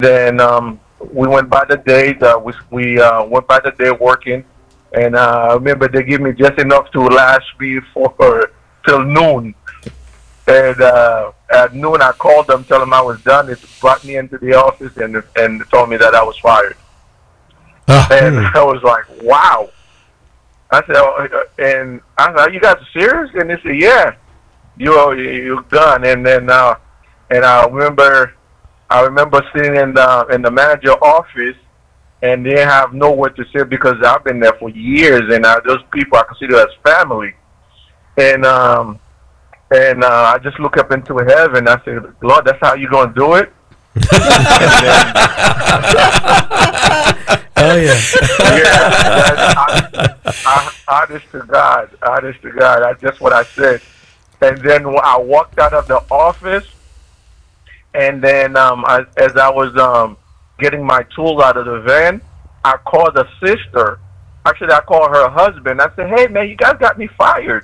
Then we went by the day. We went by the day working, and I remember they gave me just enough to last me for till noon. And at noon, I called them, tell them I was done. They brought me into the office and told me that I was fired. And I was like, wow. I said, and I said, are you guys serious? And they said, yeah, you're done. And then and I remember sitting in the manager office, and they have nowhere to sit because I've been there for years, and those people I consider as family. And I just look up into heaven. I said, Lord, that's how you gonna do it? And Oh yeah. honest to God, that's what I said. And then I walked out of the office, and then as I was getting my tools out of the van, I called the sister. Actually, I called her husband. I said, "Hey, man, you guys got me fired."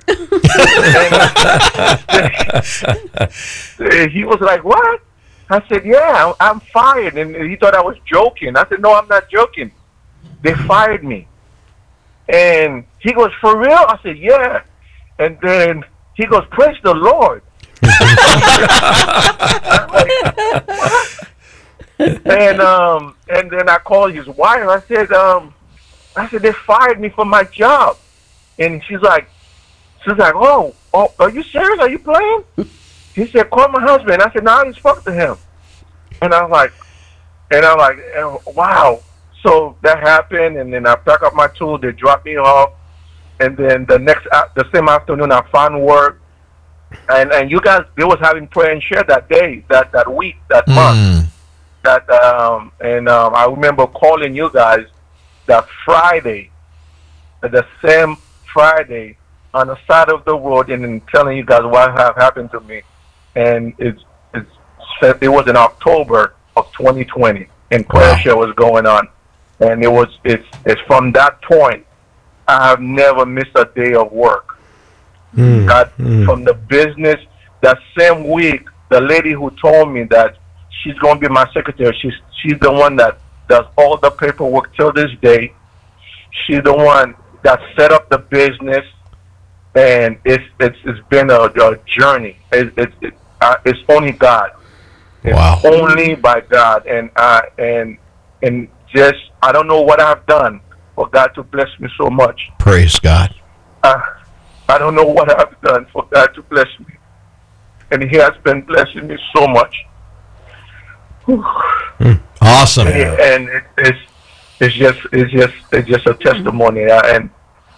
And he was like, "What?" I said, "Yeah, I'm fired." And he thought I was joking. I said, "No, I'm not joking. They fired me." And he goes, "For real?" I said, "Yeah." And then he goes, "Praise the Lord." I'm like, what? And then I called his wife. I said, they fired me from my job. And she's like, oh, are you serious? Are you playing? He said, call my husband. I said, no, I didn't spoke to him. And I'm like, wow. So that happened, and then I pack up my tools. They dropped me off, and then the same afternoon, I found work. And you guys, they was having prayer and share that day, that week, that month. I remember calling you guys that Friday, the same Friday, on the side of the road, and then telling you guys what have happened to me. And it was in October of 2020, and prayer share was going on. And it's from that point I have never missed a day of work. From the business, that same week, the lady who told me that she's going to be my secretary, she's the one that does all the paperwork till this day. She's the one that set up the business, and it's been a journey. It's only God. It's only by God, and just I don't know what I've done for God to bless me so much. Praise God. I don't know what I've done for God to bless me, and He has been blessing me so much. Awesome. And it's just a testimony, and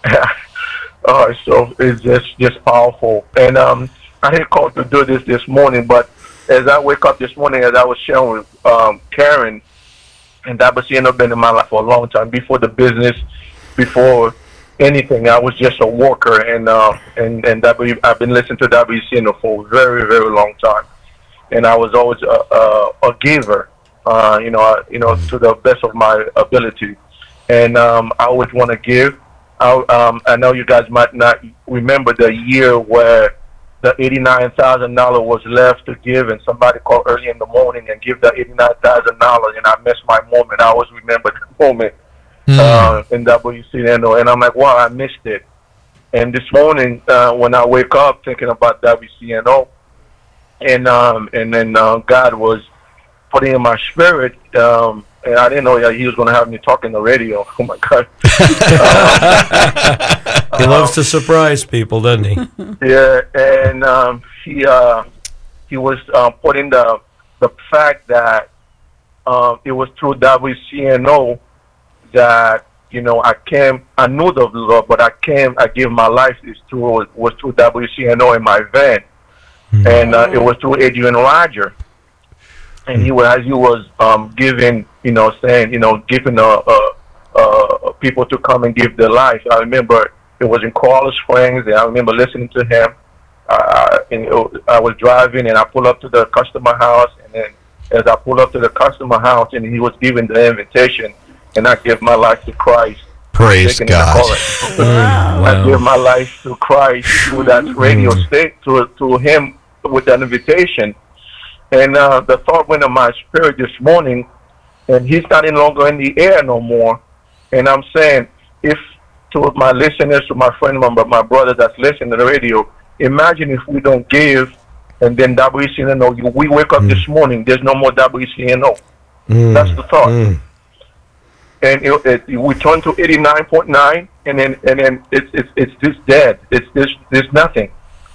so it's just powerful. And I didn't call to do this morning, but as I wake up this morning, as I was sharing with Karen, and that was been in my life for a long time. Before the business, before anything, I was just a worker, and I've been listening to WCNO for a very, very long time, and I was always a giver, to the best of my ability, and I always want to give. I know you guys might not remember the year where the $89,000 was left to give, and somebody called early in the morning and give the $89,000, and I missed my moment. I always remember the moment in WCNO, and I'm like, wow, I missed it. And this morning, when I wake up thinking about WCNO, and then God was putting in my spirit, and I didn't know that He was going to have me talk in the radio. Oh my God! He loves to surprise people, doesn't he? Yeah, and he was putting the fact that it was through WCNO that I knew the Lord, but I gave my life was through WCNO in my van, and it was through Adrian Roger, and he was giving, saying, giving people to come and give their life. I remember it was in Coral Springs, and I remember listening to him. I was driving, and I pulled up to the customer house, and then as I pulled up to the customer house, and he was giving the invitation, and I gave my life to Christ. Praise God. Wow. I gave my life to Christ through that radio state, to him with that invitation. And the thought went in my spirit this morning and he's not any longer in the air no more. And I'm saying, if to my listeners, to my friend, my brother that's listening to the radio, imagine if we don't give, and then WCNO, we wake up this morning, there's no more WCNO. That's the thought. And we turn to 89.9, and then it's just dead. There's nothing.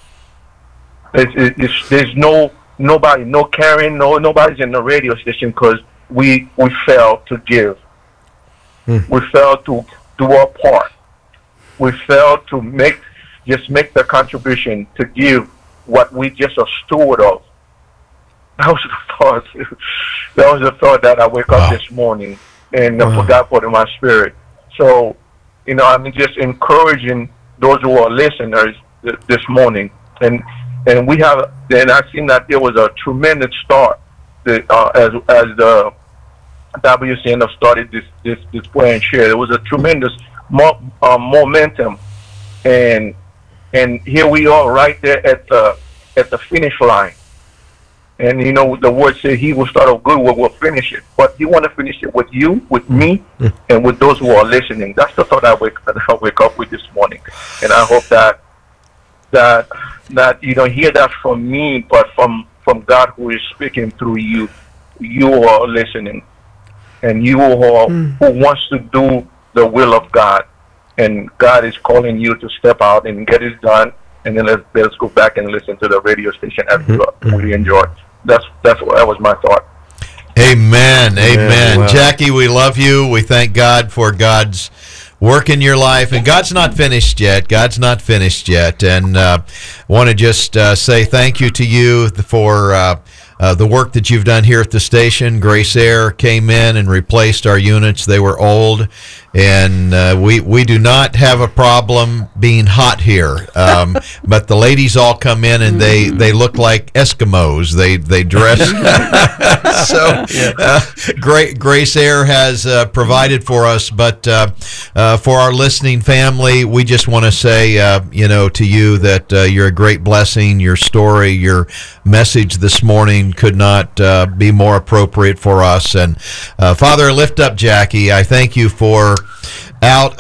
There's nobody, no Karen, nobody's in the radio station because we failed to give. We failed to do our part. We failed to make the contribution to give what we just a steward of. That was the thought. That was the thought that I wake up this morning, and God put in my spirit. So, I'm just encouraging those who are listeners this morning, and we have. And I've seen that there was a tremendous start as the WCNF started this play and share. There was a tremendous momentum, and here we are right there at the finish line. And the word says he will start off good, we'll finish it. But he want to finish it with you, with me, and with those who are listening. That's the thought I wake up with this morning. And I hope that you don't hear that from me, but from God who is speaking through you. You are listening, and you are who wants to do the will of God. And God is calling you to step out and get it done. And then let's go back and listen to the radio station as we enjoyed. That was my thought. Amen. Wow. Jackie, we love you. We thank God for God's work in your life, and God's not finished yet. And want to just say thank you to you for the work that you've done here at the station. Grace Air came in and replaced our units. They were old, and we do not have a problem being hot here. But the ladies all come in, and they look like Eskimos. They dress. So Grace Air has provided for us. But for our listening family, we just want to say, to you that you're a great blessing. Your story, your message this morning could not be more appropriate for us. And Father, lift up Jackie. I thank you for out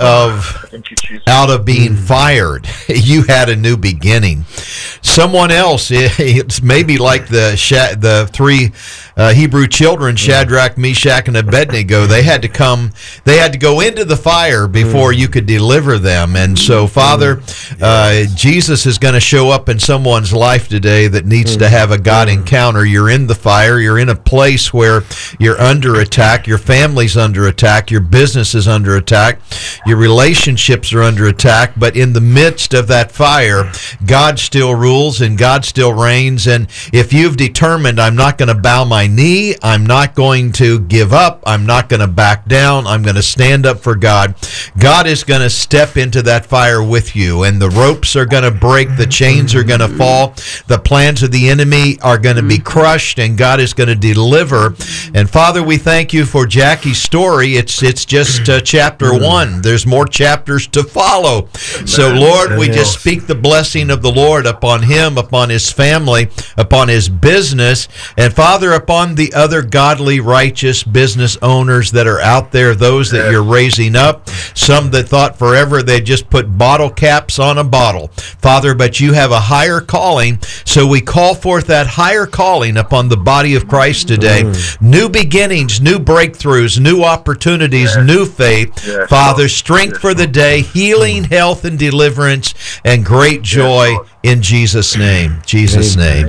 of being fired, you had a new beginning. Someone else, it's maybe like the three Hebrew children, Shadrach, Meshach, and Abednego. They had to go into the fire before you could deliver them. And so, Father, Jesus is going to show up in someone's life today that needs to have a God encounter. You're in the fire. You're in a place where you're under attack. Your family's under attack. Your business is under attack. Your relationships are under attack. But in the midst of that fire, God still rules and God still reigns. And if you've determined, I'm not going to bow my knee, I'm not going to give up, I'm not going to back down, I'm going to stand up for God, God is going to step into that fire with you, and the ropes are going to break, the chains are going to fall, the plans of the enemy are going to be crushed, and God is going to deliver. And Father, we thank you for Jackie's story. It's just chapter 1. There's more chapters to follow. So Lord, we just speak the blessing of the Lord upon him, upon his family, upon his business, and Father, upon the other godly, righteous business owners that are out there, those that you're raising up, some that thought forever they'd just put bottle caps on a bottle. Father, but you have a higher calling, so we call forth that higher calling upon the body of Christ today. New beginnings, new breakthroughs, new opportunities, new faith. Father, strength for the day, healing, health, and deliverance, and great joy in Jesus' name. Jesus' name.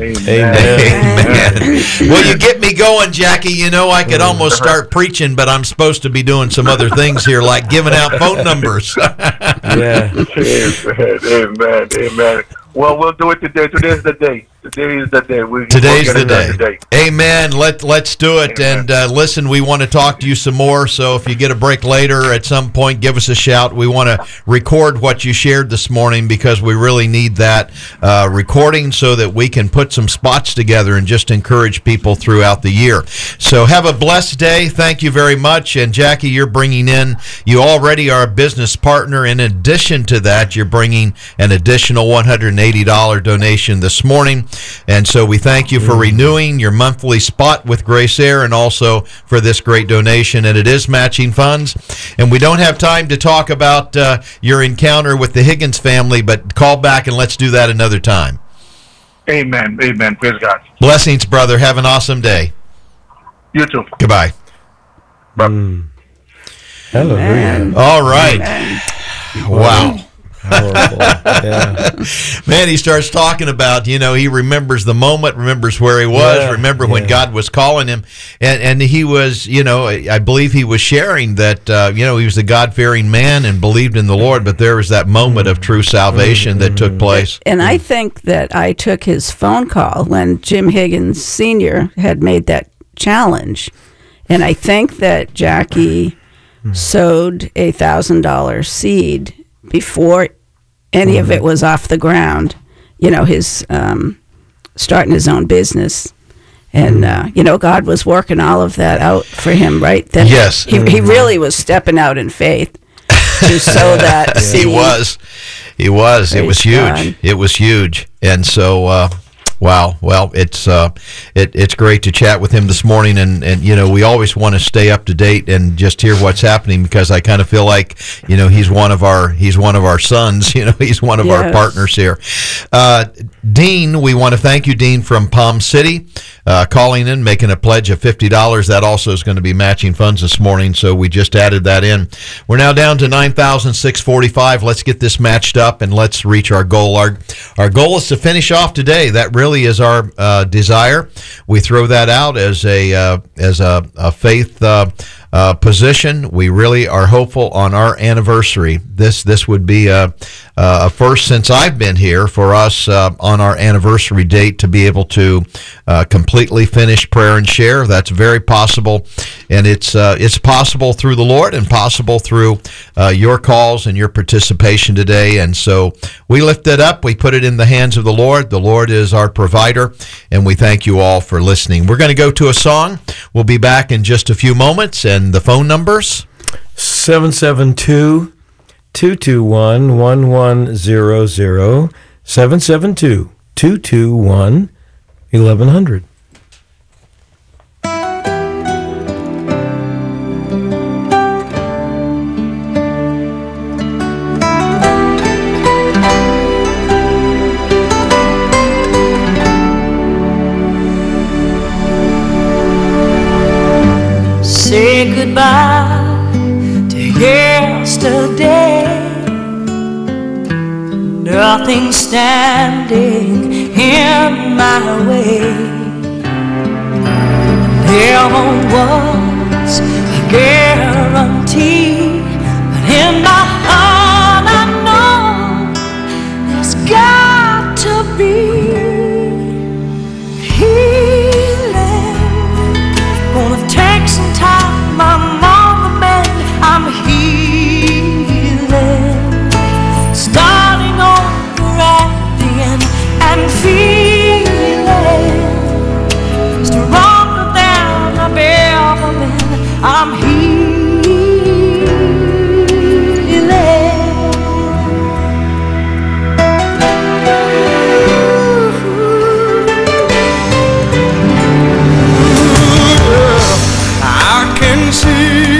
Amen. Well, you get me going, Jackie. I could almost start preaching, but I'm supposed to be doing some other things here, like giving out phone numbers. Amen. Well, we'll do it today. Today's the day. Today is the day. Today's the day. Amen. Let's do it. Amen. And listen, we want to talk to you some more. So if you get a break later at some point, give us a shout. We want to record what you shared this morning because we really need that recording so that we can put some spots together and just encourage people throughout the year. So have a blessed day. Thank you very much. And Jackie, you're bringing in, you already are a business partner. In addition to that, you're bringing an additional $180 donation this morning. And so we thank you for renewing your monthly spot with Grace Air, and also for this great donation. And it is matching funds. And we don't have time to talk about your encounter with the Higgins family, but call back and let's do that another time. Amen. Amen. Praise God. Blessings, brother. Have an awesome day. You too. Goodbye. Hallelujah. All right. Amen. Wow. Powerful. Yeah. Man, he starts talking about, he remembers the moment, remembers where he was, remember when God was calling him. And he was, I believe he was sharing that, he was a God-fearing man and believed in the Lord, but there was that moment of true salvation that took place. And I think that I took his phone call when Jim Higgins Sr. had made that challenge. And I think that Jackie sowed a $1,000 seed before any of it was off the ground, his starting his own business. And, God was working all of that out for him, right? Then Yes. He really was stepping out in faith to sow that seed. He was. It was huge. God. It was huge. And so, wow. Well, it's great to chat with him this morning, and we always want to stay up to date and just hear what's happening, because I kind of feel like he's one of our sons. He's one of our partners here. Dean, we want to thank you, Dean, from Palm City, calling in, making a pledge of $50. That also is going to be matching funds this morning, so we just added that in. We're now down to $9,645. Let's get this matched up and let's reach our goal. Our goal is to finish off today. That really is our desire. We throw that out as a faith position. We really are hopeful on our anniversary. This would be a first since I've been here for us on our anniversary date to be able to completely finish prayer and share. That's very possible, and it's possible through the Lord and possible through your calls and your participation today. And so we lift it up. We put it in the hands of the Lord. The Lord is our provider, and we thank you all for listening. We're going to go to a song. We'll be back in just a few moments, and the phone numbers 772-221-1100, 772-221-1100. Say goodbye to yesterday. Nothing standing in my way. Never was a guarantee, but in my heart I know there's got to be healing. Gonna take some time, I'm on the mend, I'm healing. Starting over at the end and feeling stronger than I've ever been. I'm healing. I can see